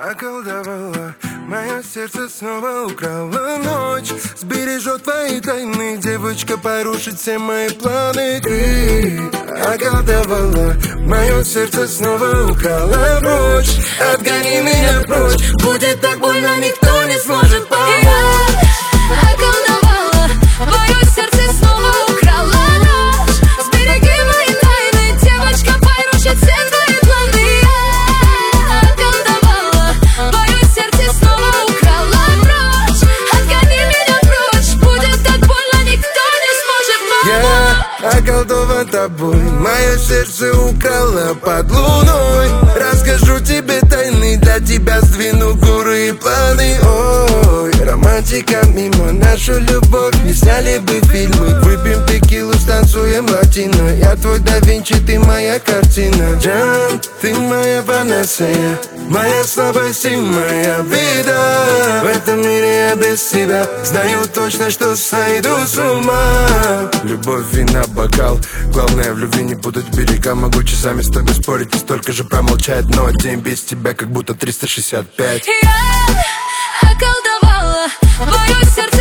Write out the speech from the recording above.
Околдовала, мое сердце снова украла ночь. Сбережет твои тайны, девочка порушит все мои планы. Ты околдовала, мое сердце снова украла ночь. Отгони меня прочь, будет так больно, никто не сможет помочь. Околдовала, мое сердце снова украла ночь. Сбереги мои тайны, девочка порушит все твои планы. Околдовала, мое сердце снова украла ночь. Отгони меня прочь, будет так больно, никто не сможет помочь. Я околдован тобой, мое сердце украла под луной. Расскажу тебе тайны, для тебя сдвину горы и планы. Ой, романтика мимо, нашу любовь не сняли бы фильмы. Выпьем текилу, станцуем латино. Я твой да Винчи, ты моя картина. Джан, ты моя панацея, моя слабость и моя беда. В этом мире я без тебя знаю точно, что сойду с ума. Любовь, вина, бокал, главное в любви не путать берега. Могу часами с тобой спорить и столько же промолчать, но день без тебя как будто 365. Я околдовала, мое сердце